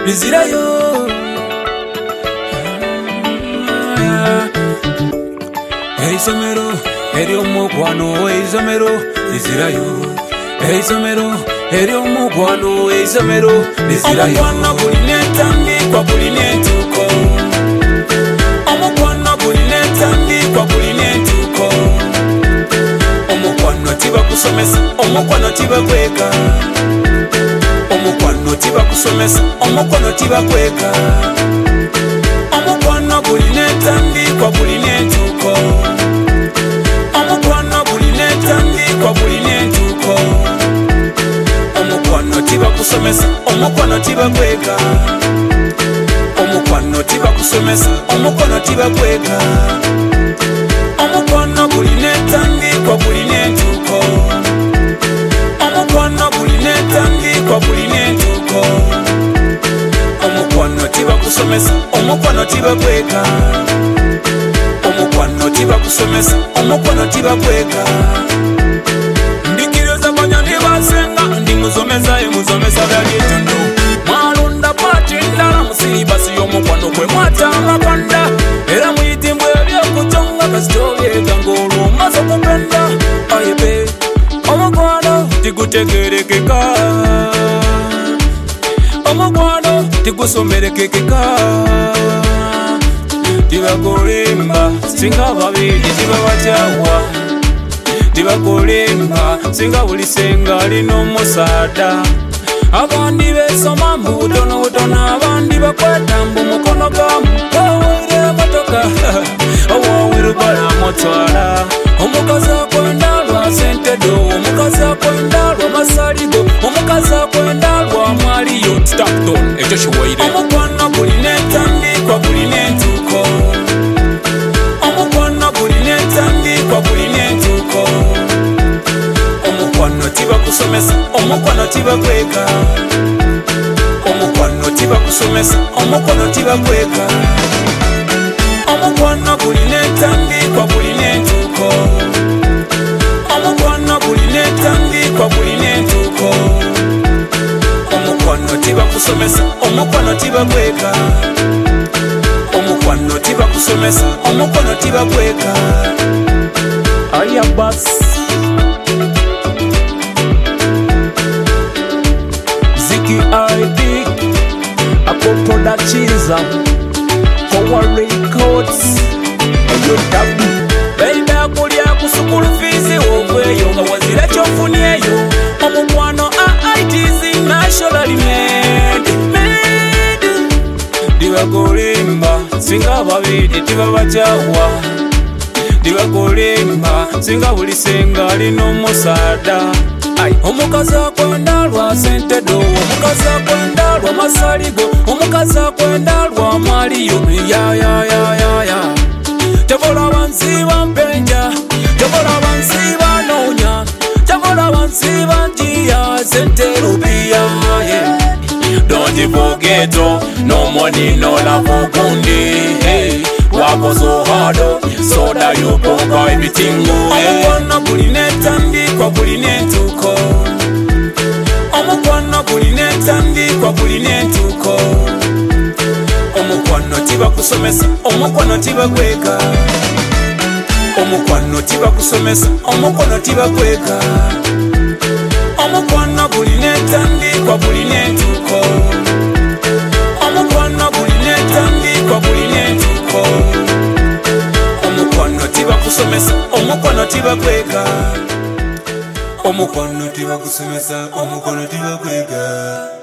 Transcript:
bizirayo. Eisomero ery'omukwano eisomero bizirayo. Eisomero ery'omukwano eisomero bizirayo. Omukwano gulina entandikwa gulina entuuko. Omukwano gulina entandikwa gulina entuuko. Omukwano tibakusomesa, omukwano tibakweka. Omukwano tibakusomesa, omukwano tibakweka. Omukwano gulina entandikwa gulina entuuko. Omukwano gulina entandikwa gulina entuuko. Omukwano tibakusomesa, omukwano tibakweka. Omukwano tibakusomesa, omukwano tibakweka. Omukwano gulina entandikwa gulina entuuko. Omukwano gulina entandikwa gulina entuuko. Omukwano tibakusomesa, omukwano tibakweka. Omukwano tibakusomesa, omukwano tibakweka. Ndikiriza banyani basenga ndi muzomeza muzomesa byalitundu. Mwalonda pati ndala musiribasi y'omukwano gwe mwata amapanda. Era muyitimbwe ebyokutonga kasitobyega ng'olwo maze kupenda. Ayebe omukwano tigutegerekeka. Omukwano tigusomerekeka. Tibakulimba singa babiri tibabakyawa. Tibakulimba singa buli senga alina omusaada. Abandi besoma mu butono butono, abandi bakweta mbu mukono gamu. Owere emotoka owowirubala motwala. Omukazi akwenda lwa sente do, omukazi akwenda lwa masaligo, omukazi akwenda lwa mwaliyo. Stockton ekyo kiwaire. Omukwano gulina entandikwa gulina entuuko. Omukwano gulina entandikwa gulina entuuko. Omukwano tibakusomesa, omukwano tibakweka. Omukwano tibakusomesa, omukwano tibakweka. Omukwano gulina entandikwa gulina entuuko. Omukwano gulina entandikwa gulina entuuko. Omukwano tibakusomesa, omukwano tibakweka. Omukwano tibakusomesa, omukwano tibakweka. Aya bas Ziki ID Apo Productions Power Records Ayo tabu Baby akulya kusukulu fizi wogweyo nga wazira chofunieyo. Omukwano AITZ nationally made. Tibakulimba singa babiri tibabakyawa. Tibakulimba singa buli senga alina omusaada. Omukazi akwenda lwa sente do, omukazi akwenda lwa masaligo, omukazi akwenda lwa mwaliyo. Ya Tabola bansi bampenja, tabola bansi banoonya, tabola bansi banjiya sente rubiya. Don't forget, no money, no love, kundi. Hey, work so hard, so that you provide everything. Omukwano gulina entandikwa gulina entuuko. Omukwano gulina entandikwa gulina entuuko. Omukwano tibakusomesa, omukwano tibakweka. Omukwano tibakusomesa, omukwano tibakweka. Omukwano gulina entandikwa gulina entuuko. Omukwano gulina entandikwa gulina entuuko. Omukwano tibakusomesa, omukwano tibakweka. Omukwano tibakusomesa, omukwano tibakweka.